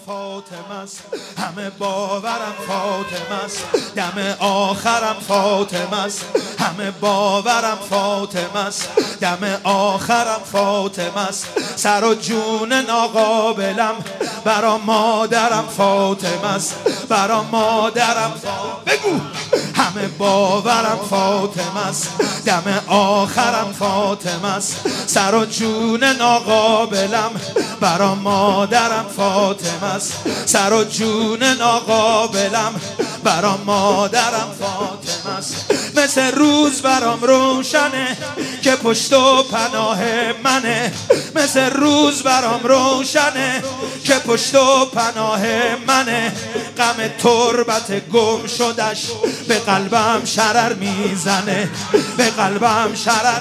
فاطمه است، همه باورم فاطمه است، دم آخرم فاطمه است، همه باورم فاطمه است، دم آخرم فاطمه است، سر و جون ناقابلم برا مادرم فاطمه است، برا مادرم بگو همه باورم فاطمه است، دم آخرم فاطمه است، سر و جون ناقابلم برا مادرم فاطمه است، سر و جون ناقابلم برا مادرم فاطمه است. مثل روز برام روشنه که پشت و پناه منه، مثل روز برام روشنه که پشت و پناه منه، غم تربت گم شدش به قلبم شرر میزنه، به قلبم شرر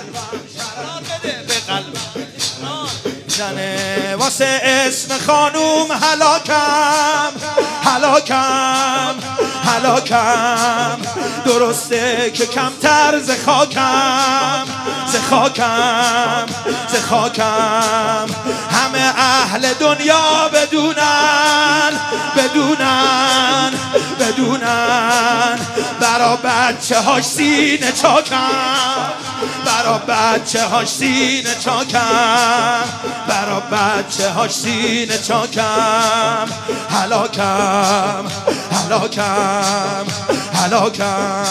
به قلبم زنه، واسه اسم خانوم هلاکم هلاکم هلاکم، درسته که کمتر ز خاکم ز خاکم ز خاکم، همه اهل دنیا بدونن بدونن بدونن، برا بچه هاش سینه چاکم، برا بچه هاش سینه چاکم، برا بچه هاش سینه چاکم، هلاکم هلاکم هلاکم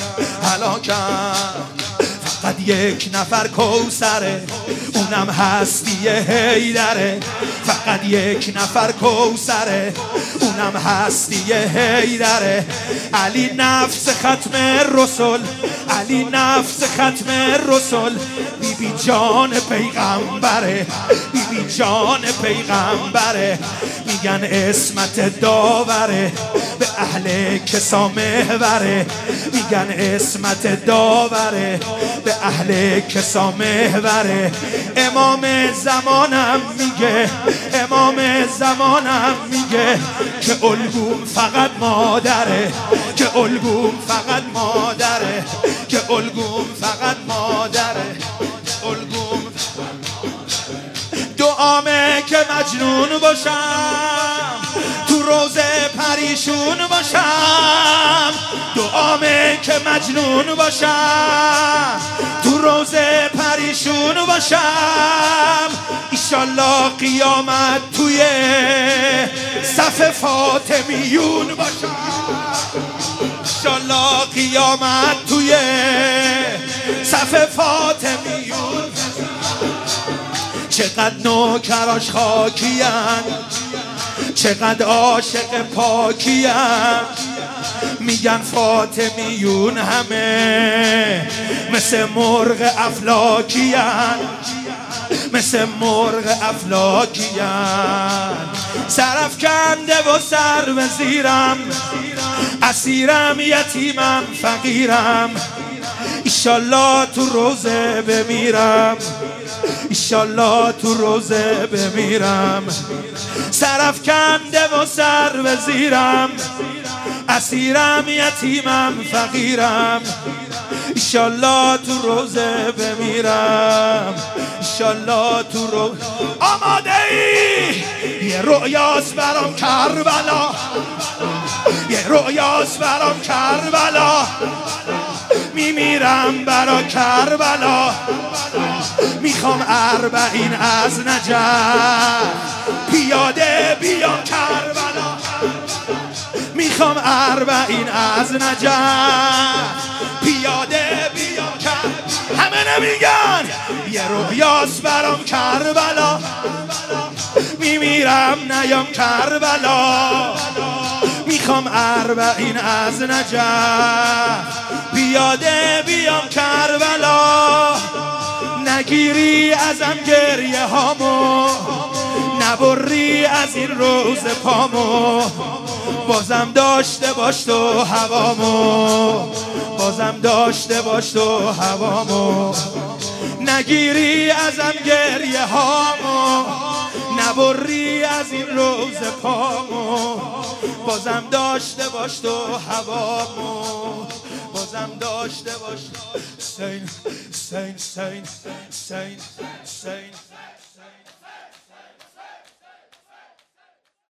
هلاکم. فقط یک نفر کوثره اونم هستی حیدره، فقط یک نفر کوثره اونم هستی حیدره، علی نفس ختم رسول، علی نفس ختم رسول، بی بی جان پیغمبره، بی بی جان پیغمبره، میگن اسمت داوره به اهل کسا محوره، میگن اسمت داوره به اهل کسا محوره، امام زمانم میگه، امام زمانم میگه که الگوم فقط مادره، که الگوم فقط مادره، که الگوم فقط مادره، الگوم دعامه که مجنون باشم تو روزه پریشون باشم، دعامه که مجنون باشم تو روزه پریشون باشم، ایشالله قیامت توی صف فاطمیون باشم، ایشالله قیامت توی صف فاطمیون. چقدر نوکراش خاکیان، چقدر عاشق پاکیان، میگن فاطمیون همه مثل مرغ افلاکیان، مثل مرغ افلاکیان، سرافکنده و سر و زیرم، اسیرم یتیمم فقیرم، ایشالله تو روزه بمیرم، ایشالله تو روزه بمیرم، سرافکنده و سر و زیرم، اسیرم یتیمم فقیرم، ایشالله تو روزه بمیرم، ایشالله تو روزه. آماده ای؟ یه رؤیاست برام کربلا، یه رؤیاست برام کربلا، میمیرم برا کربلا، میخوام 40 از نجف پیاده بیام کربلا، میخوام 40 از نجف پیاده بیام کربلا، همه نمیگن یه رویاست برام کربلا، میمیرم نیام کربلا، میخوام 40 از نجف پیاده بیام کربلا، نگیری ازم گریه هامو، نبری از این روز پامو، بازم داشته باش تو هوامو، بازم داشته باش تو هوامو، نگیری ازم گریه هامو، نبری از این روز پامو، بازم داشته باش تو هوامو، بازم داشته باش. سین سین سین سین سین